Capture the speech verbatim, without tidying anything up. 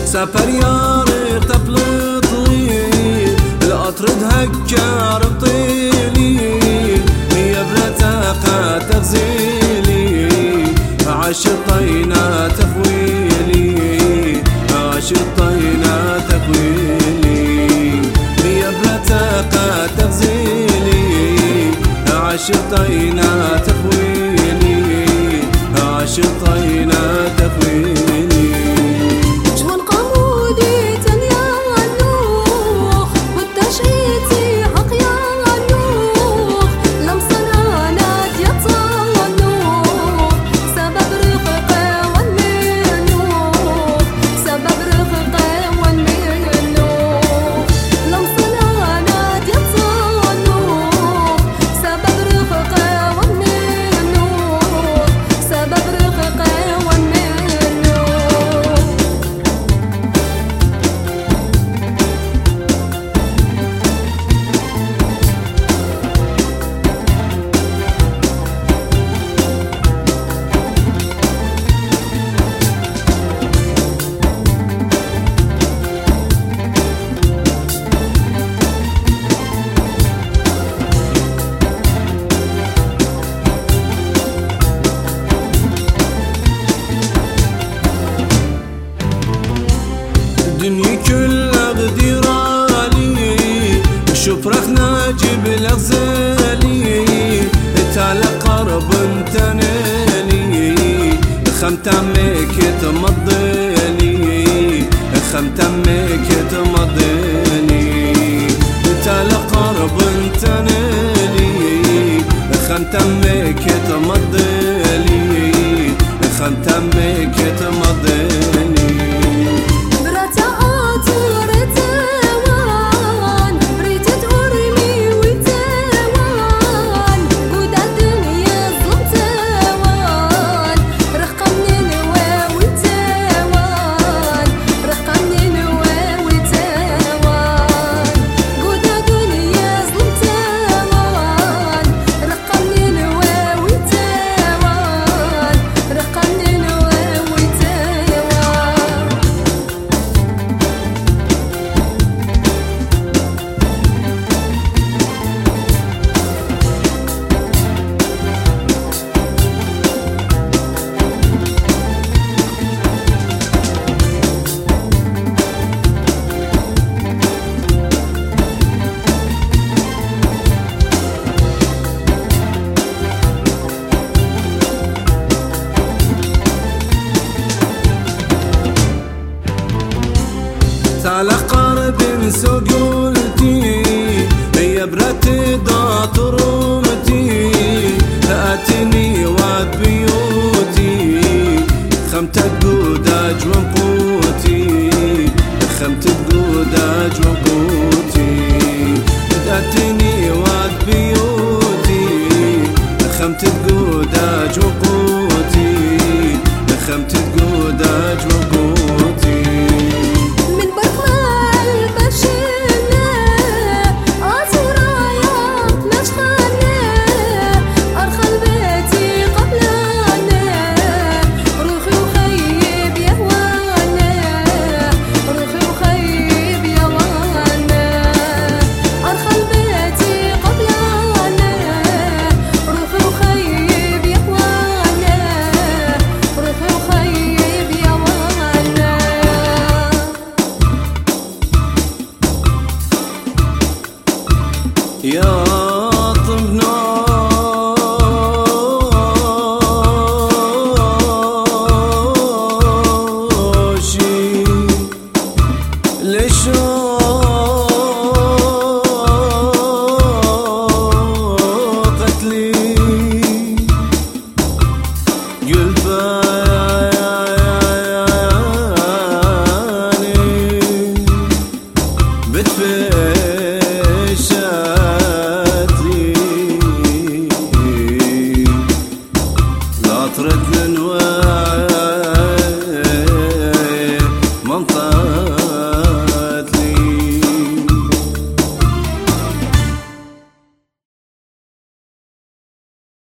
سفر يارق طفل طويل القطر دهكر بطيلي هي برتاقة تغزيلي عشطينا تفويلي عشطينا تفويلي هي برتاقة تغزيلي عشطينا تفويلي عشطينا تفويلي الدنيا كلها غديرالي شوف رخنا جيب الغزالي تعال قرب انتنالي خمت عمك تمضيلي خمت عمك تمضيلي تعال قرب انتنالي خمت عمك تمضيلي خمت عمك تمضيلي تعال قرب سقولتي هي برات ضاط رومتي هاتني وعد بيوتي خمت قوداج وقوتي خمت قوداج وقوتي هاتني وعد بيوتي خمت قوداج وقوتي خمت قوداج وقوتي